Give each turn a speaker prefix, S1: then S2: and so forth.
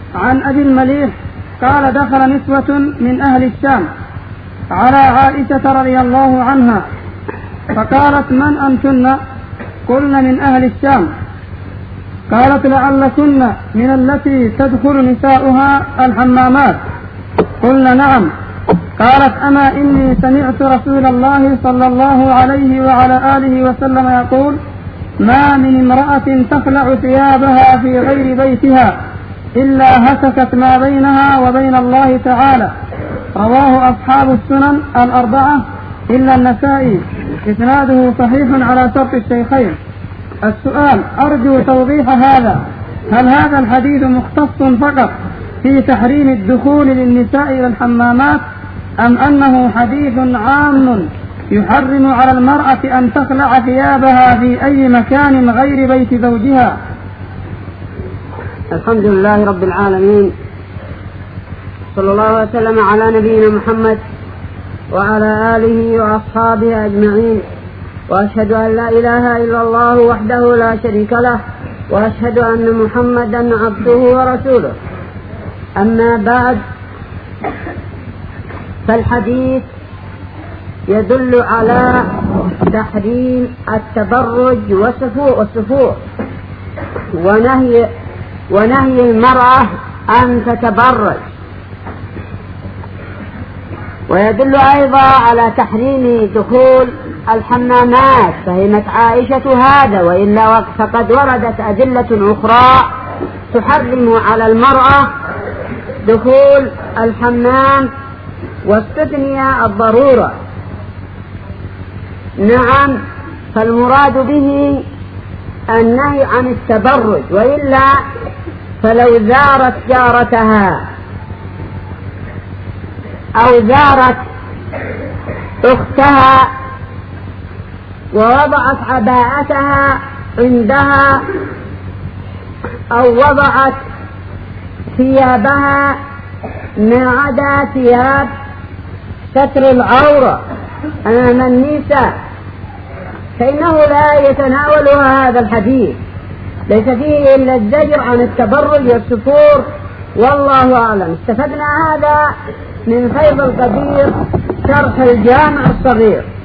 S1: عن أبي المليح قال دخل نسوة من أهل الشام على عائشة رضي الله عنها فقالت من أنتن؟ قلن من أهل الشام. قالت لعلكن من التي تدخل نساؤها الحمامات؟ قلن نعم. قالت أما إني سمعت رسول الله صلى الله عليه وعلى آله وسلم يقول ما من امرأة تخلع ثيابها في غير بيتها إلا هتكت ما بينها وبين الله تعالى. رواه أصحاب السنن الأربعة إلا النسائي، إسناده صحيح على شرط الشيخين. السؤال أرجو توضيح هذا، هل هذا الحديث مختص فقط في تحريم الدخول للنساء إلى الحمامات أم أنه حديث عام يحرم على المرأة أن تخلع ثيابها في أي مكان غير بيت زوجها؟
S2: الحمد لله رب العالمين، صلى الله وسلم على نبينا محمد وعلى آله وأصحابه أجمعين، وأشهد أن لا إله إلا الله وحده لا شريك له، وأشهد أن محمدا عبده ورسوله. أما بعد، فالحديث يدل على تحريم التبرج والسفور ونهي المرأة أن تتبرج، ويدل أيضا على تحريم دخول الحمامات. فهمت عائشة هذا، وإلا فقد وردت أدلة أخرى تحرم على المرأة دخول الحمام واستثني الضرورة. نعم، فالمراد به النهي عن التبرج، وإلا فلو زارت جارتها أو زارت أختها ووضعت عباءتها عندها أو وضعت ثيابها ما عدا ثياب ستر العورة أمام النساء، فإنه لا يتناولها هذا الحديث، ليس فيه إلا الزجر عن التبرج والسفور، والله أعلم. استفدنا هذا من فيض القدير شرح الجامع الصغير.